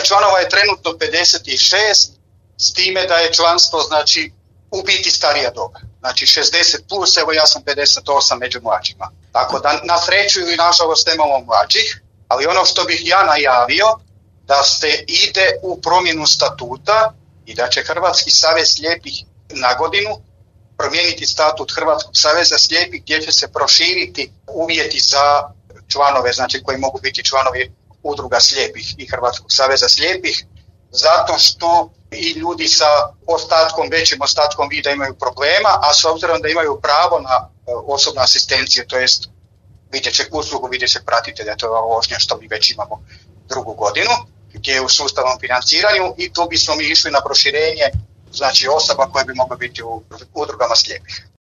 članova je trenutno 56, s time da je članstvo znači u biti starija doba. Znači 60 plus, evo ja sam 58 među mlađima. Tako da na sreću i nažalost nemamo mlađih, ali ono što bih ja najavio, da se ide u promjenu statuta i da će Hrvatski savez slijepih na godinu promijeniti statut Hrvatskog saveza slijepih gdje će se proširiti uvjeti za članove, znači koji mogu biti članovi udruga slijepih i Hrvatskog saveza slijepih, zato što i ljudi sa većim ostatkom vida imaju problema, a s obzirom da imaju pravo na osobnu asistenciju, to jest vidjećeg pratitelja, to je ova vožnja što mi već imamo drugu godinu, gdje je u sustavnom financiranju i tu bismo mi išli na proširenje znači osoba koje bi mogle biti u udrugama slijepih.